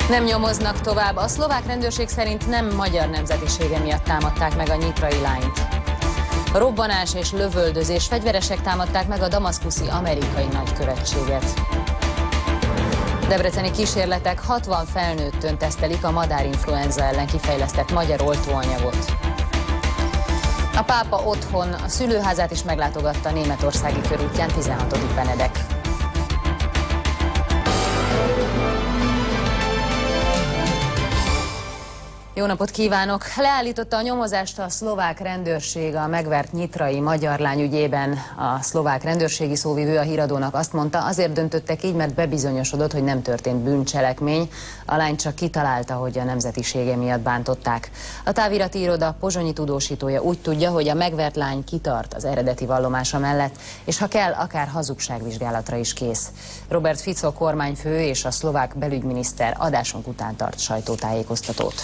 Nem nyomoznak tovább. A szlovák rendőrség szerint nem magyar nemzetisége miatt támadták meg a nyitrai lányt. Robbanás és lövöldözés, fegyveresek támadták meg a damaszkuszi amerikai nagykövetséget. Debreceni kísérletek 60 felnőttön tesztelik a madárinfluenza ellen kifejlesztett magyar oltóanyagot. A pápa otthon a szülőházát is meglátogatta németországi körútján 16. Benedek. Jó napot kívánok! Leállította a nyomozást a szlovák rendőrség a megvert nyitrai magyar lány ügyében. A szlovák rendőrségi szóvivő a Híradónak azt mondta, azért döntöttek így, mert bebizonyosodott, hogy nem történt bűncselekmény. A lány csak kitalálta, hogy a nemzetisége miatt bántották. A távirati iroda pozsonyi tudósítója úgy tudja, hogy a megvert lány kitart az eredeti vallomása mellett, és ha kell, akár hazugságvizsgálatra is kész. Robert Fico kormányfő és a szlovák belügyminiszter adásunk után tart sajtótájékoztatót.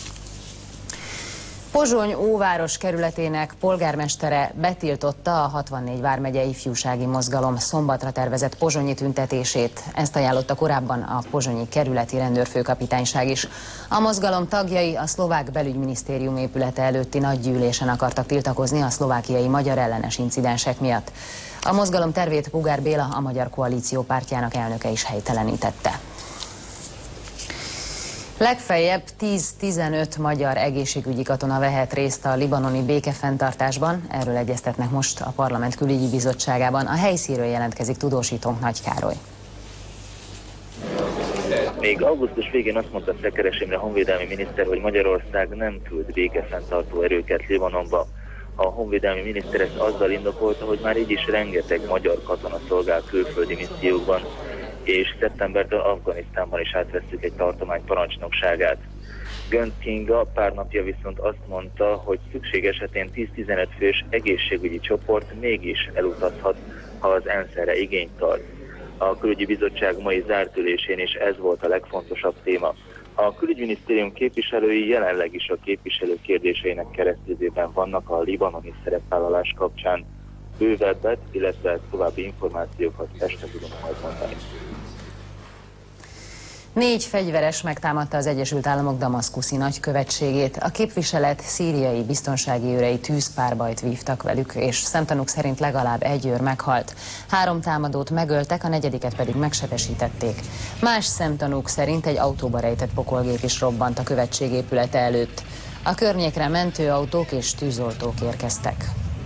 Pozsony óváros kerületének polgármestere betiltotta a 64 vármegyei ifjúsági mozgalom szombatra tervezett pozsonyi tüntetését. Ezt ajánlotta korábban a pozsonyi kerületi rendőrfőkapitányság is. A mozgalom tagjai a szlovák belügyminisztérium épülete előtti nagygyűlésen akartak tiltakozni a szlovákiai magyar ellenes incidensek miatt. A mozgalom tervét Bugár Béla, a Magyar Koalíció pártjának elnöke is helytelenítette. Legfeljebb 10-15 magyar egészségügyi katona vehet részt a libanoni békefenntartásban, erről egyeztetnek most a Parlament Külügyi Bizottságában. A helyszínről jelentkezik tudósítónk Nagy Károly. Még augusztus végén azt mondta Szekeres Imre honvédelmi miniszter, hogy Magyarország nem küld békefenntartó erőket Libanonba. A honvédelmi miniszter ezt azzal indokolta, hogy már így is rengeteg magyar katona szolgál külföldi missziókban, és szeptembertől Afganisztánban is átveszük egy tartomány parancsnokságát. Gönc Kinga pár napja viszont azt mondta, hogy szükség esetén 10-15 fős egészségügyi csoport mégis elutazhat, ha az ENSZ erre igényt tart. A Külügyi Bizottság mai zárt ülésén is ez volt a legfontosabb téma. A Külügyminisztérium képviselői jelenleg is a képviselő kérdéseinek keresztezében vannak a libanoni szerepvállalás kapcsán. Bővebbet, illetve további információkat este tudunk majd mondani. 4 fegyveres megtámadta az Egyesült Államok damaszkuszi nagykövetségét. A képviselet szíriai biztonsági őrei tűzpárbajt vívtak velük, és szemtanúk szerint legalább egy őr meghalt. 3 támadót megöltek, a 4. pedig megsebesítették. Más szemtanúk szerint egy autóba rejtett pokolgép is robbant a követség épülete előtt. A környékre mentőautók és tűzoltók érkeztek.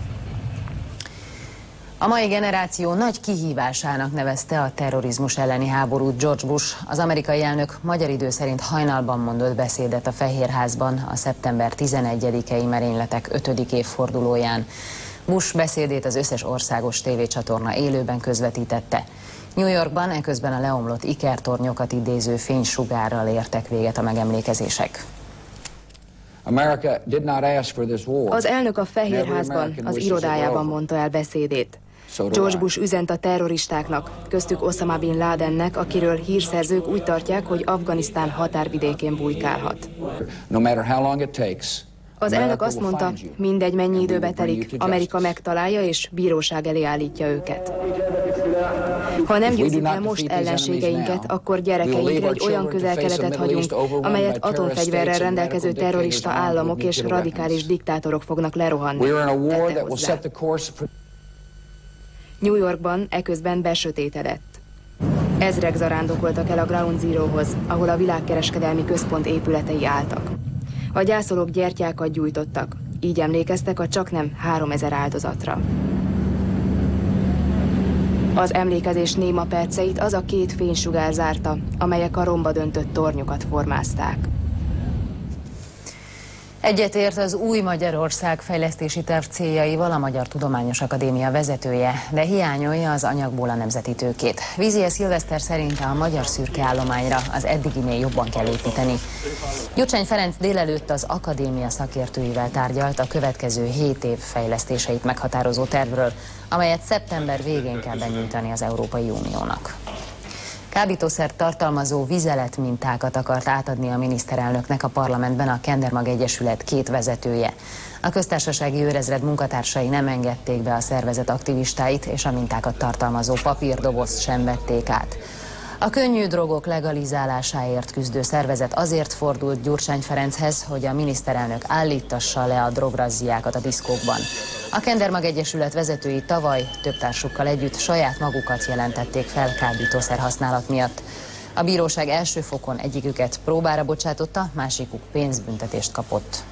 A mai generáció nagy kihívásának nevezte a terrorizmus elleni háborút George Bush. Az amerikai elnök magyar idő szerint hajnalban mondott beszédet a Fehérházban a szeptember 11-i merényletek 5. évfordulóján. Bush beszédét az összes országos tévécsatorna élőben közvetítette. New Yorkban eközben a leomlott ikertornyokat idéző fénysugárral értek véget a megemlékezések. Az elnök a Fehérházban, az irodájában mondta el beszédét. George Bush üzent a terroristáknak, köztük Osama Bin Ladennek, akiről hírszerzők úgy tartják, hogy Afganisztán határvidékén bujkálhat. Az elnök azt mondta, mindegy mennyi időbe telik, Amerika megtalálja és bíróság elé állítja őket. Ha nem győzzük le most ellenségeinket, akkor gyerekeinkre egy olyan Közel-Keletet hagyunk, amelyet atomfegyverrel rendelkező terrorista államok és radikális diktátorok fognak lerohanni. New Yorkban eközben besötétedett. Ezrek zarándokoltak el a Ground Zerohoz, ahol a világkereskedelmi központ épületei álltak. A gyászolók gyertyákat gyújtottak, így emlékeztek a csaknem 3000 áldozatra. Az emlékezés néma perceit az a 2 fénysugár zárta, amelyek a romba döntött tornyokat formázták. Egyetért az új Magyarország fejlesztési terv céljaival a Magyar Tudományos Akadémia vezetője, de hiányolja az anyagból a nemzeti tőkét. Vizie Szilveszter szerint a magyar szürke állományra az eddiginél jobban kell építeni. Gyurcsány Ferenc délelőtt az akadémia szakértőivel tárgyalt a következő 7 év fejlesztéseit meghatározó tervről, amelyet szeptember végén kell benyújtani az Európai Uniónak. Kábítószert tartalmazó vizeletmintákat akart átadni a miniszterelnöknek a parlamentben a Kendermag Egyesület 2 vezetője. A köztársasági őrezred munkatársai nem engedték be a szervezet aktivistáit, és a mintákat tartalmazó papírdobozt sem vették át. A könnyű drogok legalizálásáért küzdő szervezet azért fordult Gyurcsány Ferenchez, hogy a miniszterelnök állítassa le a drograzziákat a diszkókban. A Kendermag Egyesület vezetői tavaly több társukkal együtt saját magukat jelentették fel kábítószer használat miatt. A bíróság első fokon egyiküket próbára bocsátotta, másikuk pénzbüntetést kapott.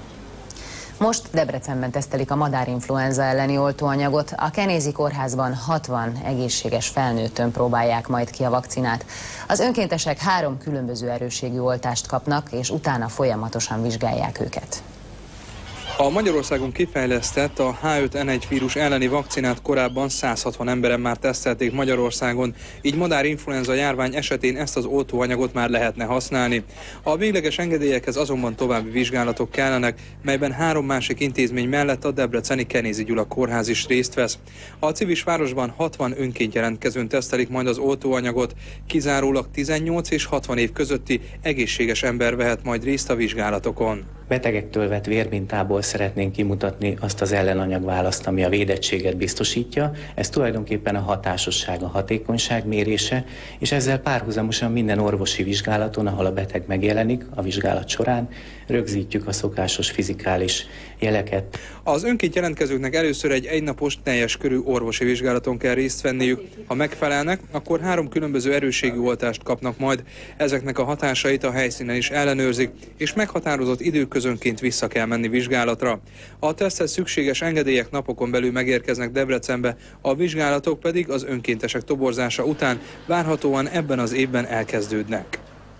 Most Debrecenben tesztelik a madárinfluenza elleni oltóanyagot. A Kenézi kórházban 60 egészséges felnőttön próbálják majd ki a vakcinát. Az önkéntesek 3 különböző erősségű oltást kapnak, és utána folyamatosan vizsgálják őket. A Magyarországon kifejlesztett a H5N1 vírus elleni vakcinát korábban 160 emberen már tesztelték Magyarországon, így madárinfluenza járvány esetén ezt az oltóanyagot már lehetne használni. A végleges engedélyekhez azonban további vizsgálatok kellenek, melyben 3 másik intézmény mellett a debreceni Kenézi Gyula kórház is részt vesz. A Civisvárosban 60 önként jelentkezőn tesztelik majd az oltóanyagot, kizárólag 18 és 60 év közötti egészséges ember vehet majd részt a vizsgálatokon. Betegektől vett vérmintából szeretnénk kimutatni azt az ellenanyagválaszt, ami a védettséget biztosítja. Ez tulajdonképpen a hatásosság, a hatékonyság mérése, és ezzel párhuzamosan minden orvosi vizsgálaton, ahol a beteg megjelenik a vizsgálat során, rögzítjük a szokásos fizikális jeleket. Az önként jelentkezőknek először egy egynapos teljes körű orvosi vizsgálaton kell részt venniük. Ha megfelelnek, akkor 3 különböző erősségű oltást kapnak majd. Ezeknek a hatásait a helyszínen is ellenőrzik, és meghatározott időközönként vissza kell menni vizsgálatra. A teszthez szükséges engedélyek napokon belül megérkeznek Debrecenbe, a vizsgálatok pedig az önkéntesek toborzása után várhatóan ebben az évben elkezdődnek.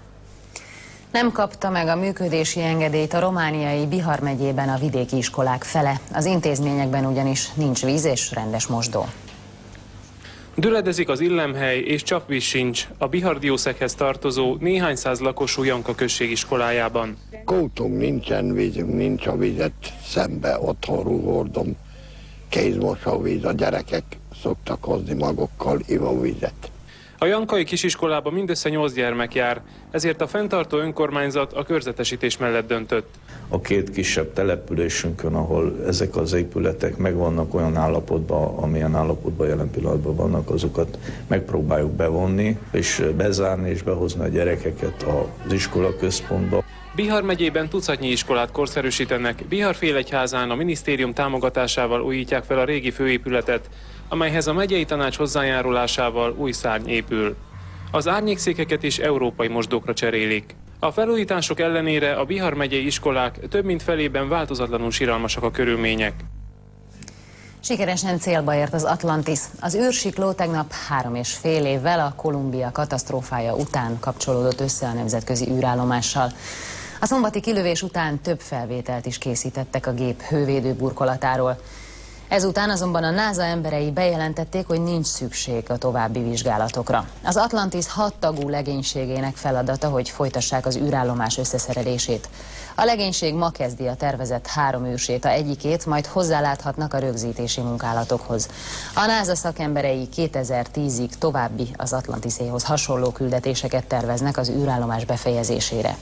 Nem kapta meg a működési engedélyt a romániai Bihar megyében a vidéki iskolák fele. Az intézményekben ugyanis nincs víz és rendes mosdó. Düledezik az illemhely és csapvíz sincs a Bihar diószeghez tartozó néhány száz lakosú Janka község iskolájában. Kótunk nincsen, vízünk nincs, a vizet szembe otthonról hordom. Kézmosóvíz, a gyerekek szoktak hozni magukkal ivóvizet. A jankai kisiskolában mindössze 8 gyermek jár, ezért a fenntartó önkormányzat a körzetesítés mellett döntött. A 2 kisebb településünkön, ahol ezek az épületek megvannak olyan állapotban, amilyen állapotban jelen pillanatban vannak, azokat megpróbáljuk bevonni, és bezárni és behozni a gyerekeket az iskolaközpontba. Bihar megyében tucatnyi iskolát korszerűsítenek, Bihar Félegyházán a minisztérium támogatásával újítják fel a régi főépületet, amelyhez a megyei tanács hozzájárulásával új szárny épül. Az árnyékszékeket is európai mosdókra cserélik. A felújítások ellenére a Bihar megyei iskolák több mint felében változatlanul siralmasak a körülmények. Sikeresen célba ért az Atlantis. Az űrsikló tegnap 3,5 évvel a Columbia katasztrófája után kapcsolódott össze a nemzetközi űrállomással. A szombati kilövés után több felvételt is készítettek a gép hővédő burkolatáról. Ezután azonban a NASA emberei bejelentették, hogy nincs szükség a további vizsgálatokra. Az Atlantis 6 tagú legénységének feladata, hogy folytassák az űrállomás összeszerelését. A legénység ma kezdi a tervezett 3 űrséta egyikét, majd hozzáláthatnak a rögzítési munkálatokhoz. A NASA szakemberei 2010-ig további az Atlantiséhoz hasonló küldetéseket terveznek az űrállomás befejezésére.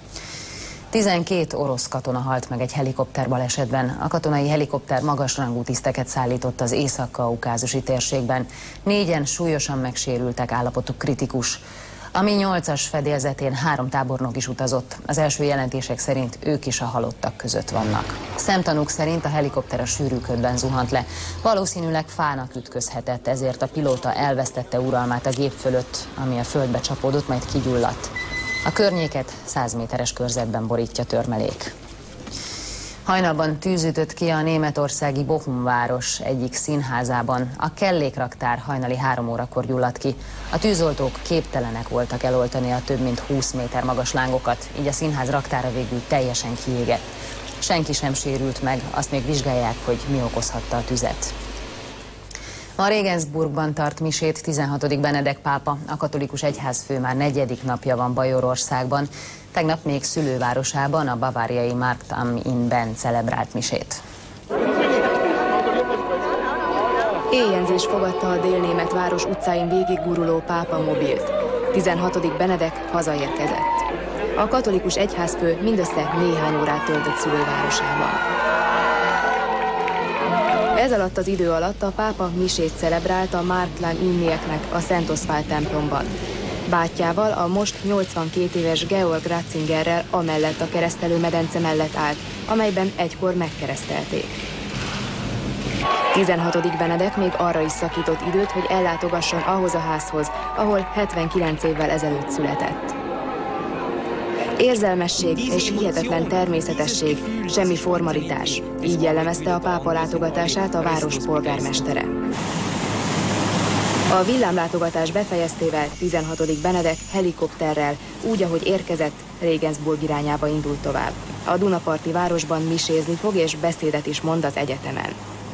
12 orosz katona halt meg egy helikopterbalesetben. A katonai helikopter magasrangú tiszteket szállított az észak-kaukázusi térségben. 4-en súlyosan megsérültek, állapotuk kritikus. A Mi-8-as fedélzetén 3 tábornok is utazott. Az első jelentések szerint ők is a halottak között vannak. Szemtanúk szerint a helikopter a sűrű ködben zuhant le. Valószínűleg fának ütközhetett, ezért a pilóta elvesztette uralmát a gép fölött, ami a földbe csapódott, majd kigyulladt. A környéket 100 méteres körzetben borítja törmelék. Hajnalban tűz ütött ki a németországi Bochum város egyik színházában. A kellékraktár hajnali 3 órakor gyulladt ki. A tűzoltók képtelenek voltak eloltani a több mint 20 méter magas lángokat, így a színház raktára végül teljesen kiégett. Senki sem sérült meg, azt még vizsgálják, hogy mi okozhatta a tüzet. Ma Regensburgban tart misét 16. Benedek pápa, a katolikus egyházfő már 4. napja van Bajorországban. Tegnap még szülővárosában, a baváriai Markt am Innben celebrált misét. Éjjelzés fogadta a délnémet város utcáin végigguruló pápa mobilt. 16. Benedek hazaérkezett. A katolikus egyházfő mindössze néhány órát töltött szülővárosában. Ez alatt az idő alatt a pápa misét celebrált a Markt am Innieknek a Szent Oszpál templomban. Bátyjával, a most 82 éves Georg Ratzingerrel amellett a keresztelőmedence mellett állt, amelyben egykor megkeresztelték. 16. Benedek még arra is szakított időt, hogy ellátogasson ahhoz a házhoz, ahol 79 évvel ezelőtt született. Érzelmesség és hihetetlen természetesség, semmi formalitás. Így jellemezte a pápa látogatását a város polgármestere. A villámlátogatás befejeztével 16. Benedek helikopterrel, úgy ahogy érkezett, Regensburg irányába indult tovább. A Dunaparti városban misézni fog és beszédet is mond az egyetemen.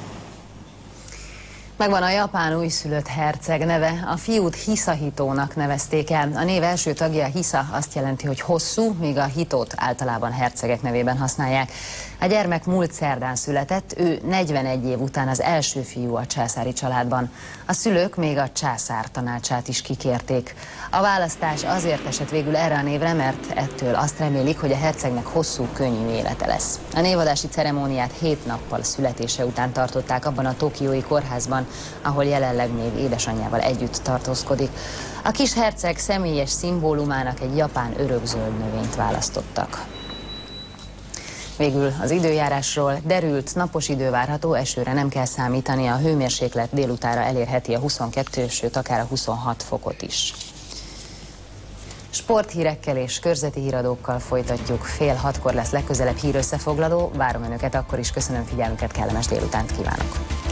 Megvan a japán újszülött herceg neve, a fiút Hisahitónak nevezték el. A név első tagja, Hisa, azt jelenti, hogy hosszú, míg a Hitót általában hercegek nevében használják. A gyermek múlt szerdán született, ő 41 év után az első fiú a császári családban. A szülők még a császár tanácsát is kikérték. A választás azért esett végül erre a névre, mert ettől azt remélik, hogy a hercegnek hosszú, könnyű élete lesz. A névadási ceremóniát 7 nappal születése után tartották abban a tokiói kórházban, ahol jelenleg még édesanyjával együtt tartózkodik. A kis herceg személyes szimbólumának egy japán örökzöld növényt választottak. Végül az időjárásról: derült, napos idő várható, esőre nem kell számítani, a hőmérséklet délutára elérheti a 22, sőt akár a 26 fokot is. Sporthírekkel és körzeti híradókkal folytatjuk. 5:30 lesz legközelebb hírösszefoglaló. Várom Önöket akkor is, köszönöm figyelmüket, kellemes délutánt kívánok!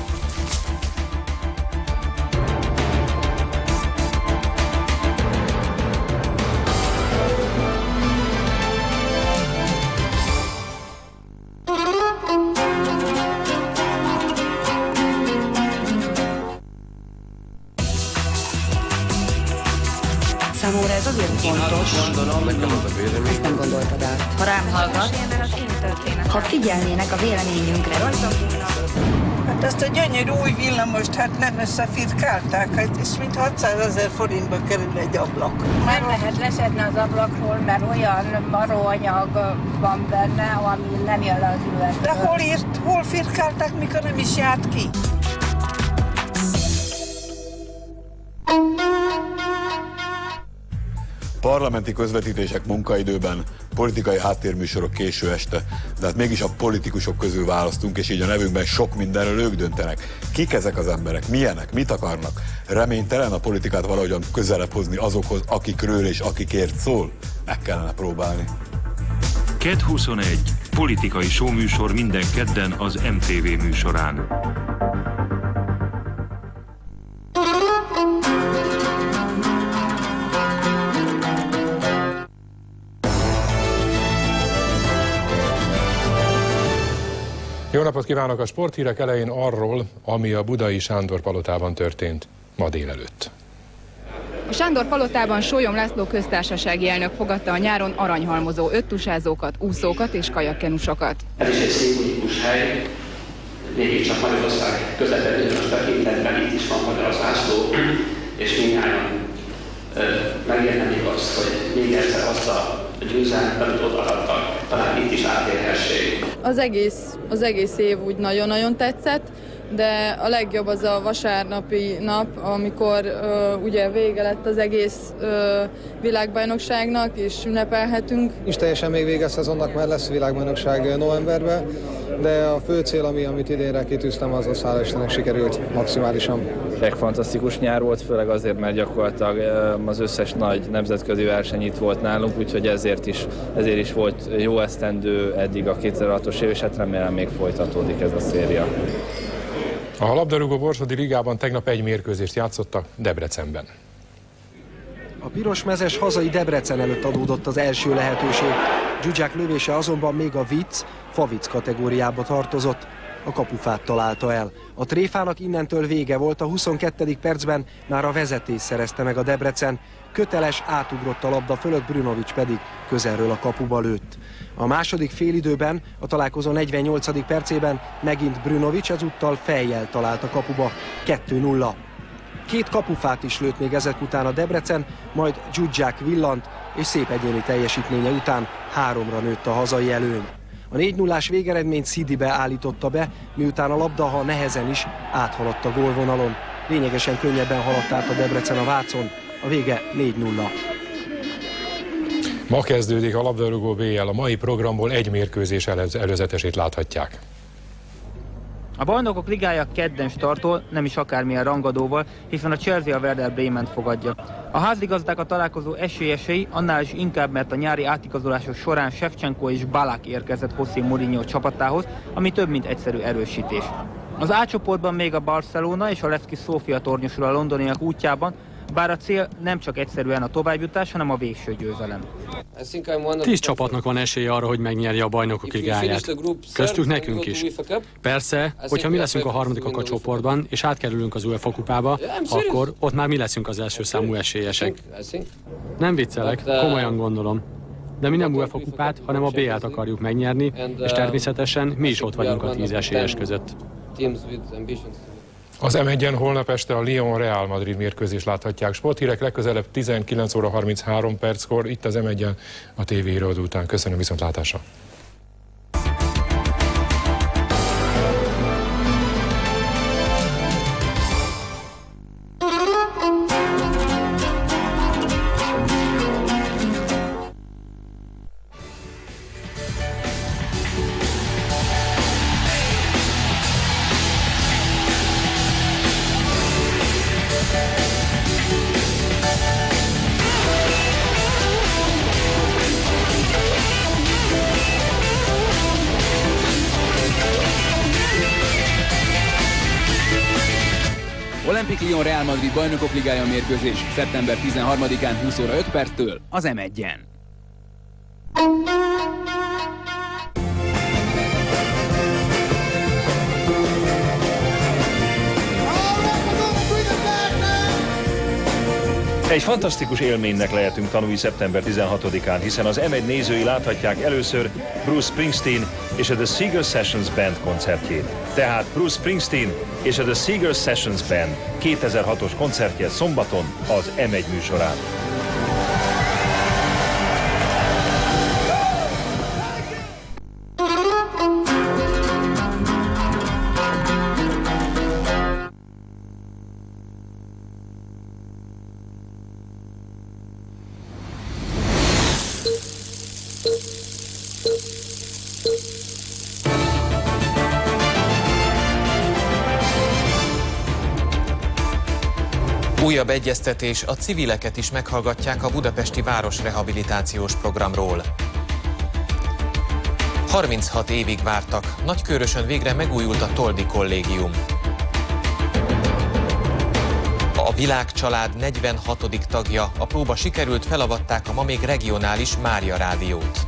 Számomra ez azért fontos, ezt nem gondoltad át. Ha rám hallgat, ha figyelnének a véleményünkre. Hát ezt a gyönyörű új villamost hát nem összefirkálták, hát és mint 600 000 forintba kerül egy ablak. Nem lehet leszedni az ablakról, mert olyan maróanyag van benne, ami nem jön le az üvegből. De hol firkálták, mikor nem is járt ki? Parlamenti közvetítések munkaidőben, politikai háttérműsorok késő este, de hát mégis a politikusok közül választunk, és így a nevünkben sok mindenről ők döntenek. Kik ezek az emberek? Milyenek? Mit akarnak? Reménytelen a politikát valahogyan közelebb hozni azokhoz, akikről és akikért szól? Meg kellene próbálni. KED 21. Politikai showműsor minden kedden az MTV műsorán. Jó napot kívánok! A sporthírek elején arról, ami a budai Sándor palotában történt ma délelőtt. A Sándor palotában Sólyom László köztársasági elnök fogadta a nyáron aranyhalmozó öttusázókat, úszókat és kajakkenusokat. Ez is egy szimbolikus hely, mégiscsak Magyarország közvetlen bizonyos tekintetben itt is van magyar zászló, és mindjárt megérdemelik azt, hogy még egyszer azt a győzelmet, amit ott adtak, talán itt is átérhessék. Az egész év úgy nagyon-nagyon tetszett, de a legjobb az a vasárnapi nap, amikor ugye vége lett az egész világbajnokságnak, és ünnepelhetünk. És teljesen még vége a szezonnak, mert lesz világbajnokság novemberben, de a fő cél, amit idénre kitűztem, az hála Istennek sikerült maximálisan. Egy fantasztikus nyár volt, főleg azért, mert gyakorlatilag az összes nagy nemzetközi verseny itt volt nálunk, úgyhogy ezért is volt jó esztendő eddig a 2006-os év, és hát remélem még folytatódik ez a széria. A labdarúgó Borsodi Ligában tegnap egy mérkőzést játszottak Debrecenben. A pirosmezes hazai Debrecen előtt adódott az első lehetőség. Dzsudzsák lövése azonban még a vicc, favic kategóriába tartozott. A kapufát találta el. A tréfának innentől vége volt, a 22. percben már a vezetést szerezte meg a Debrecen. Köteles, átugrott a labda fölött, Brunovics pedig közelről a kapuba lőtt. A második félidőben, a találkozó 48. percében megint Brunovics, ezúttal fejjel talált a kapuba, 2-0. Két kapufát is lőtt még ezek után a Debrecen, majd Dzsudzsák villant, és szép egyéni teljesítménye után 3-ra nőtt a hazai előny. A 4-0-ás végeredményt Szidibe állította be, miután a labda, ha nehezen is, áthaladt a gólvonalon. Lényegesen könnyebben haladt át a Debrecen a Vácon, a vége 4-0. Ma kezdődik a labdarúgó BL, a mai programból egy mérkőzés előzetesét láthatják. A Bajnokok Ligája kedden startol, nem is akármilyen rangadóval, hiszen a Chelsea a Werder Brement fogadja. A házigazdákat a találkozó esélyesei, annál is inkább, mert a nyári átigazolások során Shevchenko és Balak érkezett José Mourinho csapatához, ami több mint egyszerű erősítés. Az A csoportban még a Barcelona és a Levski Sofia tornyosul a londoniak útjában, bár a cél nem csak egyszerűen a továbbjutás, hanem a végső győzelem. 10 csapatnak van esélye arra, hogy megnyerje a Bajnokok Ligáját. Köztük nekünk is. Persze, hogyha mi leszünk a harmadikok a csoportban, és átkerülünk az UEFA kupába, akkor ott már mi leszünk az első számú esélyesek. Nem viccelek, komolyan gondolom. De mi nem UEFA kupát, hanem a BL-t akarjuk megnyerni, és természetesen mi is ott vagyunk a 10 esélyes között. Az M1-en holnap este a Lyon-Real Madrid mérkőzés láthatják. Sporthírek legközelebb 19 óra 33 perckor, itt az M1-en a TV híradó után. Köszönöm, viszontlátásra! Olympique Lyon Real Madrid Bajnokok Ligája mérkőzés szeptember 13-án 20 óra 5 perctől az M1-en. Egy fantasztikus élménynek lehetünk tanulni szeptember 16-án, hiszen az M1 nézői láthatják először Bruce Springsteen és a The Seeger Sessions Band koncertjét. Tehát Bruce Springsteen és a The Seeger Sessions Band 2006-os koncertje szombaton az M1 műsorán. Újabb egyeztetés, a civileket is meghallgatják a budapesti városrehabilitációs programról. 36 évig vártak, Nagykőrösön végre megújult a Toldi kollégium. A világcsalád 46. tagja, a próba sikerült, felavatták a ma még regionális Mária rádiót.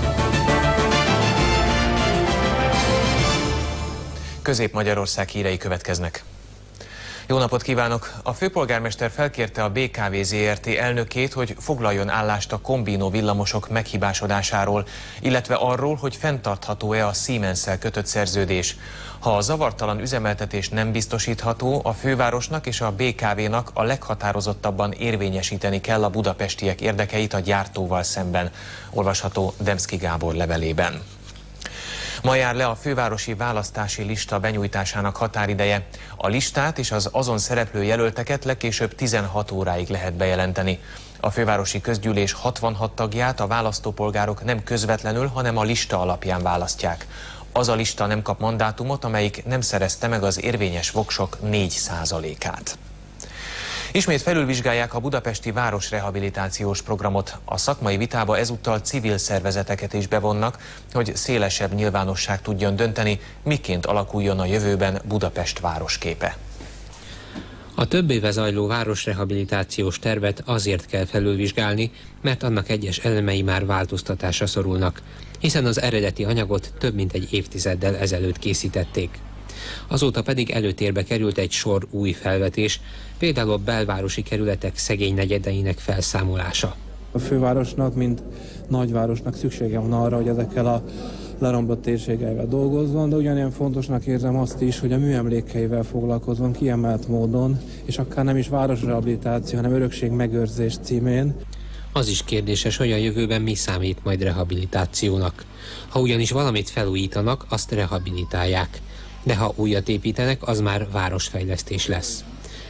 Közép-Magyarország hírei következnek. Jó napot kívánok! A főpolgármester felkérte a BKV Zrt. Elnökét, hogy foglaljon állást a kombinó villamosok meghibásodásáról, illetve arról, hogy fenntartható-e a Siemens-szel kötött szerződés. Ha a zavartalan üzemeltetés nem biztosítható, a fővárosnak és a BKV-nak a leghatározottabban érvényesíteni kell a budapestiek érdekeit a gyártóval szemben, olvasható Demszky Gábor levelében. Ma jár le a fővárosi választási lista benyújtásának határideje. A listát és az azon szereplő jelölteket legkésőbb 16 óráig lehet bejelenteni. A fővárosi közgyűlés 66 tagját a választópolgárok nem közvetlenül, hanem a lista alapján választják. Az a lista nem kap mandátumot, amelyik nem szerezte meg az érvényes voksok 4%-át. Ismét felülvizsgálják a budapesti városrehabilitációs programot. A szakmai vitába ezúttal civil szervezeteket is bevonnak, hogy szélesebb nyilvánosság tudjon dönteni, miként alakuljon a jövőben Budapest városképe. A több éve zajló városrehabilitációs tervet azért kell felülvizsgálni, mert annak egyes elemei már változtatásra szorulnak, hiszen az eredeti anyagot több mint egy évtizeddel ezelőtt készítették. Azóta pedig előtérbe került egy sor új felvetés, például a belvárosi kerületek szegény negyedeinek felszámolása. A fővárosnak, mint nagyvárosnak szüksége van arra, hogy ezekkel a leromlott térségeivel dolgozzon, de ugyanilyen fontosnak érzem azt is, hogy a műemlékeivel foglalkozzon kiemelt módon, és akár nem is városrehabilitáció, hanem örökségmegőrzés címén. Az is kérdéses, hogy a jövőben mi számít majd rehabilitációnak. Ha ugyanis valamit felújítanak, azt rehabilitálják. De ha újat építenek, az már városfejlesztés lesz.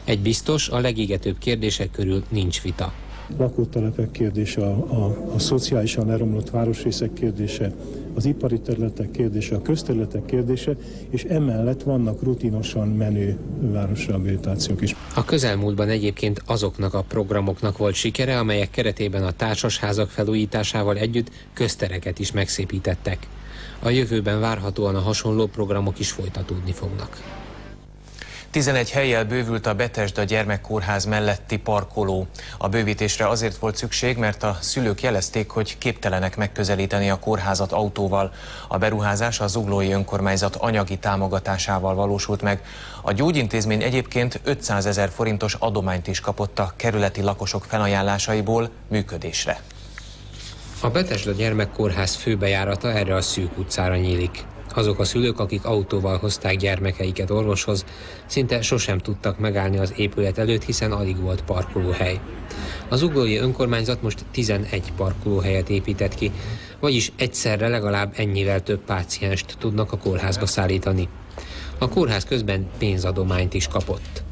Egy biztos, a legégetőbb kérdések körül nincs vita. Lakótelepek kérdése, a szociálisan leromlott városrészek kérdése, az ipari területek kérdése, a közterületek kérdése, és emellett vannak rutinosan menő városrehabilitációk is. A közelmúltban egyébként azoknak a programoknak volt sikere, amelyek keretében a társasházak felújításával együtt köztereket is megszépítettek. A jövőben várhatóan a hasonló programok is folytatódni fognak. 11 hellyel bővült a Betesda gyermekkórház melletti parkoló. A bővítésre azért volt szükség, mert a szülők jelezték, hogy képtelenek megközelíteni a kórházat autóval. A beruházás a Zuglói önkormányzat anyagi támogatásával valósult meg. A gyógyintézmény egyébként 500 000 forintos adományt is kapott a kerületi lakosok felajánlásaiból működésre. A Betesda gyermekkórház főbejárata erre a szűk utcára nyílik. Azok a szülők, akik autóval hozták gyermekeiket orvoshoz, szinte sosem tudtak megállni az épület előtt, hiszen alig volt parkolóhely. Az zuglói önkormányzat most 11 parkolóhelyet épített ki, vagyis egyszerre legalább ennyivel több pácienst tudnak a kórházba szállítani. A kórház közben pénzadományt is kapott.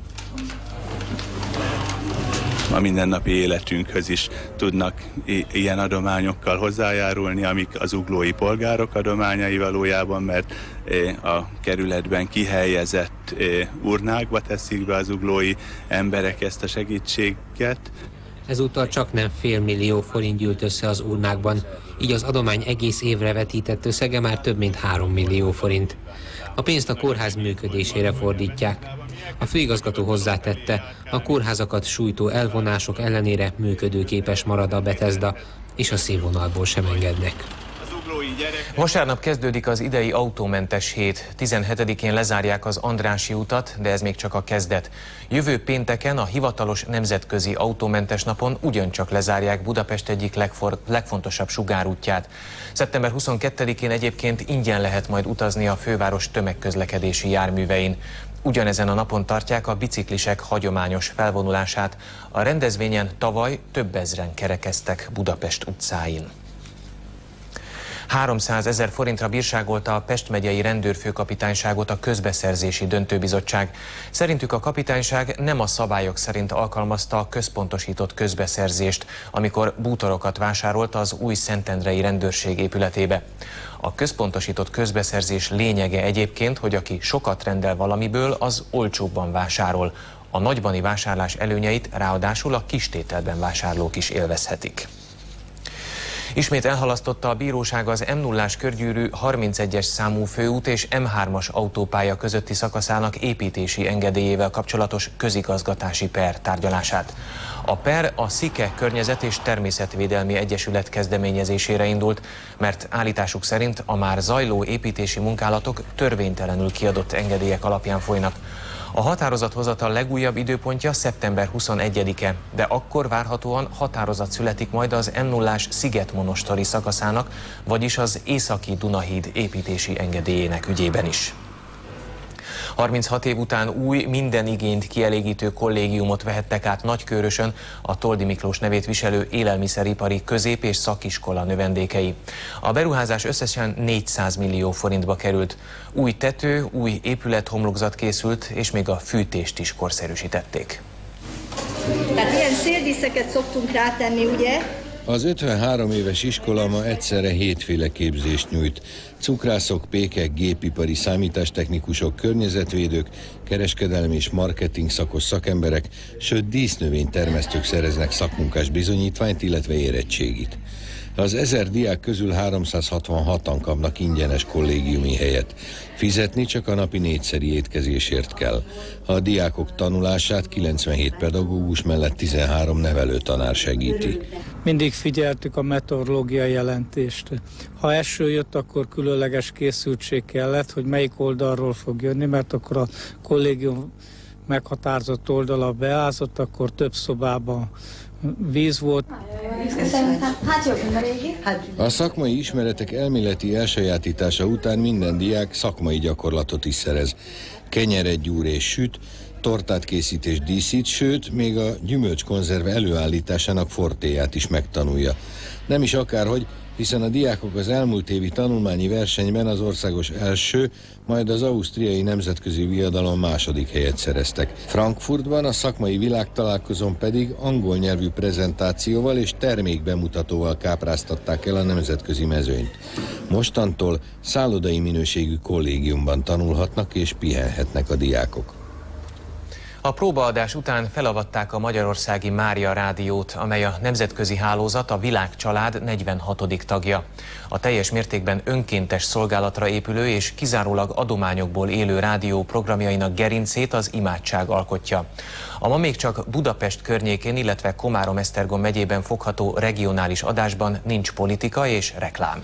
A mindennapi életünkhöz is tudnak ilyen adományokkal hozzájárulni, amik az zuglói polgárok adományai valójában, mert a kerületben kihelyezett urnákba teszik be az zuglói emberek ezt a segítséget. Ezúttal csak nem $500 000 forint gyűlt össze az urnákban, így az adomány egész évre vetített összege már több mint 3 millió forint. A pénzt a kórház működésére fordítják. A főigazgató hozzátette, a kórházakat sújtó elvonások ellenére működőképes marad a Betesda, és a színvonalból sem engednek. Vasárnap kezdődik az idei autómentes hét. 17-én lezárják az Andrássy utat, de ez még csak a kezdet. Jövő pénteken a hivatalos nemzetközi autómentes napon ugyancsak lezárják Budapest egyik legfontosabb sugárútját. Szeptember 22-én egyébként ingyen lehet majd utazni a főváros tömegközlekedési járművein. Ugyanezen a napon tartják a biciklisek hagyományos felvonulását. A rendezvényen tavaly több ezren kerekeztek Budapest utcáin. 300 000 forintra bírságolta a Pest megyei rendőrfőkapitányságot a közbeszerzési döntőbizottság. Szerintük a kapitányság nem a szabályok szerint alkalmazta a központosított közbeszerzést, amikor bútorokat vásárolt az új szentendrei rendőrség épületébe. A központosított közbeszerzés lényege egyébként, hogy aki sokat rendel valamiből, az olcsóbban vásárol. A nagybani vásárlás előnyeit ráadásul a kistételben vásárlók is élvezhetik. Ismét elhalasztotta a bíróság az M0-ás körgyűrű 31-es számú főút és M3-as autópálya közötti szakaszának építési engedélyével kapcsolatos közigazgatási per tárgyalását. A per a Szike Környezet- és Természetvédelmi Egyesület kezdeményezésére indult, mert állításuk szerint a már zajló építési munkálatok törvénytelenül kiadott engedélyek alapján folynak. A határozathozatal legújabb időpontja szeptember 21-e, de akkor várhatóan határozat születik majd az M0-ás Szigetmonostori szakaszának, vagyis az Északi Dunahíd építési engedélyének ügyében is. 36 év után új, minden igényt kielégítő kollégiumot vehettek át Nagykőrösön a Toldy Miklós nevét viselő élelmiszeripari közép- és szakiskola növendékei. A beruházás összesen 400 millió forintba került. Új tető, új épülethomlokzat készült, és még a fűtést is korszerűsítették. Tehát ilyen széldíszeket szoktunk rátenni, ugye? Az 53 éves iskola ma egyszerre 7 féle képzést nyújt. Cukrászok, pékek, gépipari számítástechnikusok, környezetvédők, kereskedelmi és marketing szakos szakemberek, sőt dísznövénytermesztők szereznek szakmunkás bizonyítványt, illetve érettségit. Az 1000 diák közül 366-an kapnak ingyenes kollégiumi helyet. Fizetni csak a napi 4-szeri étkezésért kell. A diákok tanulását 97 pedagógus mellett 13 nevelőtanár segíti. Mindig figyeltük a meteorológiai jelentést. Ha eső jött, akkor különleges készültség kellett, hogy melyik oldalról fog jönni, mert akkor a kollégium meghatározott oldala beázott, akkor több szobában víz volt. A szakmai ismeretek elméleti elsajátítása után minden diák szakmai gyakorlatot is szerez. Kenyeret gyúr és süt, tortát készít és díszít, sőt, még a gyümölcskonzerve előállításának fortéját is megtanulja. Nem is akárhogy, hiszen a diákok az elmúlt évi tanulmányi versenyben az országos első, majd az ausztriai nemzetközi viadalon második helyet szereztek. Frankfurtban a szakmai világtalálkozón pedig angol nyelvű prezentációval és termékbemutatóval kápráztatták el a nemzetközi mezőnyt. Mostantól szállodai minőségű kollégiumban tanulhatnak és pihenhetnek a diákok. A próbaadás után felavatták a magyarországi Mária Rádiót, amely a nemzetközi hálózat, a Világcsalád 46. tagja. A teljes mértékben önkéntes szolgálatra épülő és kizárólag adományokból élő rádió programjainak gerincét az imádság alkotja. A ma még csak Budapest környékén, illetve Komárom-Esztergom megyében fogható regionális adásban nincs politika és reklám.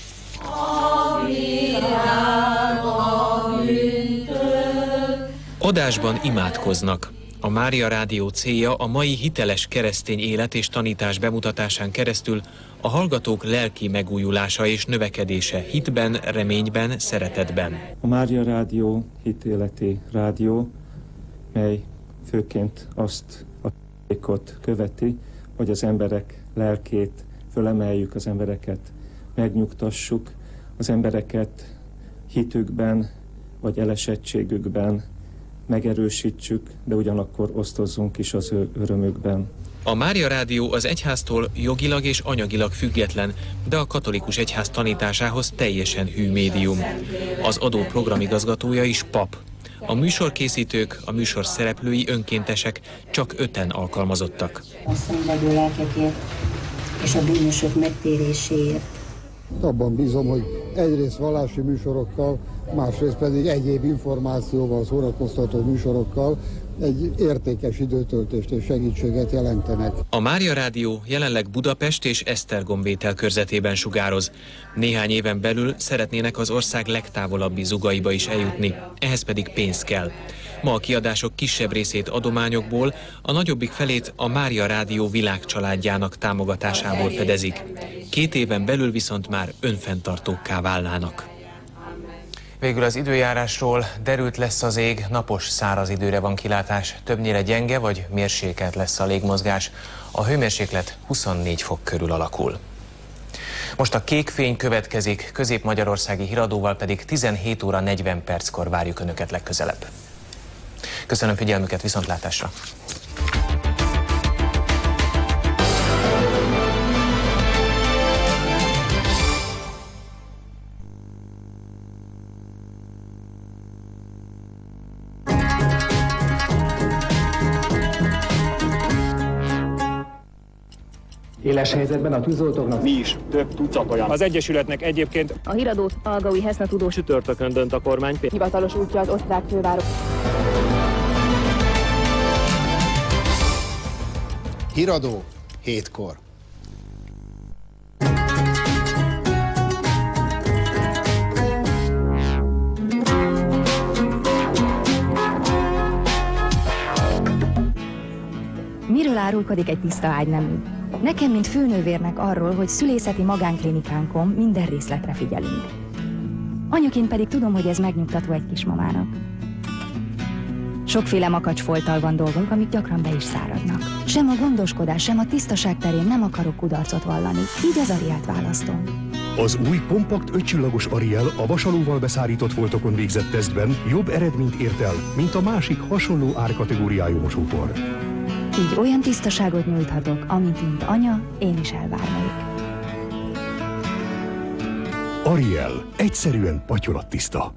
Adásban imádkoznak. A Mária Rádió célja a mai hiteles keresztény élet és tanítás bemutatásán keresztül a hallgatók lelki megújulása és növekedése hitben, reményben, szeretetben. A Mária Rádió hitéleti rádió, mely főként azt a tékot követi, hogy az emberek lelkét fölemeljük, az embereket megnyugtassuk, az embereket hitükben vagy elesettségükben megerősítsük, de ugyanakkor osztozzunk is az ő örömükben. A Mária Rádió az egyháztól jogilag és anyagilag független, de a katolikus egyház tanításához teljesen hű médium. Az adó programigazgatója is pap. A műsorkészítők, a műsor szereplői önkéntesek, csak 5-en alkalmazottak. A szenvedő lelkekért és a bűnösök megtéréséért. Abban bízom, hogy egyrészt vallási műsorokkal, másrészt pedig egyéb információval, szórakoztató műsorokkal egy értékes időtöltést és segítséget jelentenek. A Mária Rádió jelenleg Budapest és Esztergom vételkörzetében sugároz. Néhány éven belül szeretnének az ország legtávolabbi zugaiba is eljutni, ehhez pedig pénz kell. Ma a kiadások kisebb részét adományokból, a nagyobbik felét a Mária Rádió világcsaládjának támogatásából fedezik. 2 éven belül viszont már önfenntartókká válnának. Végül az időjárásról: derült lesz az ég, napos, száraz időre van kilátás, többnyire gyenge vagy mérsékelt lesz a légmozgás. A hőmérséklet 24 fok körül alakul. Most a Kék fény következik, közép-magyarországi híradóval pedig 17 óra 40 perckor várjuk Önöket legközelebb. Köszönöm figyelmüket, viszontlátásra! Éles helyzetben a tűzoltóknak mi is több tucat olyan. Az Egyesületnek egyébként a híradót Algaui Heszna tudós csütörtökön dönt a kormány. Hivatalos útja az osztrák főváros. Híradó 7-kor. Miről árulkodik egy tiszta ágynemű? Nekem, mint főnővérnek arról, hogy szülészeti magánklinikánkon minden részletre figyelünk. Anyaként pedig tudom, hogy ez megnyugtató egy kismamának. Sokféle makacsfolttal van dolgunk, amik gyakran be is száradnak. Sem a gondoskodás, sem a tisztaság terén nem akarok kudarcot vallani, így az Arielt választom. Az új kompakt 5-csillagos Ariel a vasalóval beszárított foltokon végzett tesztben jobb eredményt ért el, mint a másik hasonló árkategóriájú mosópor. Így olyan tisztaságot nyújthatok, amint mint anya, én is elvárnék. Ariel, egyszerűen patyolattiszta.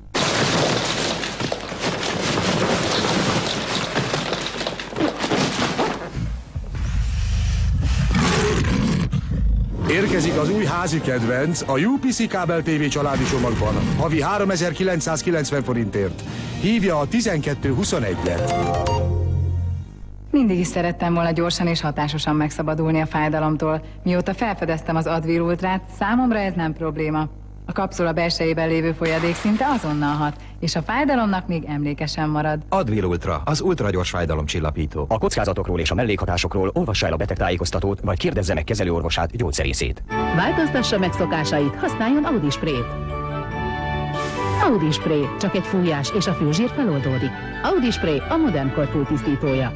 Érkezik az új házi kedvenc a UPC Kábel TV családi csomagban, havi 3990 forintért. Hívja a 1221-et. Mindig is szerettem volna gyorsan és hatásosan megszabadulni a fájdalomtól. Mióta felfedeztem az Advil Ultrát, számomra ez nem probléma. A kapszula belsejében lévő folyadék szinte azonnal hat, és a fájdalomnak még emlékesen marad. Advil Ultra, az ultragyors fájdalomcsillapító. A kockázatokról és a mellékhatásokról olvassa el a betegtájékoztatót, vagy kérdezze meg kezelőorvosát, gyógyszerészét. Változtassa meg szokásait, használjon Audi sprayt. Audi Spray, csak egy fújás és a főzsír feloldódik. Audi Spray a modern kor fútisztítója.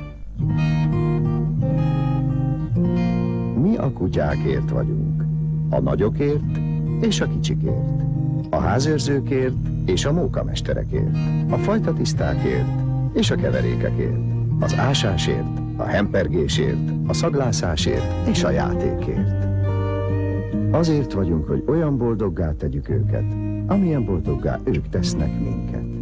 Mi a kutyákért vagyunk. A nagyokért és a kicsikért. A házőrzőkért és a mókamesterekért. A fajtatisztákért és a keverékekért. Az ásásért, a hempergésért, a szaglászásért és a játékért. Azért vagyunk, hogy olyan boldoggá tegyük őket, amilyen boldoggá ők tesznek minket.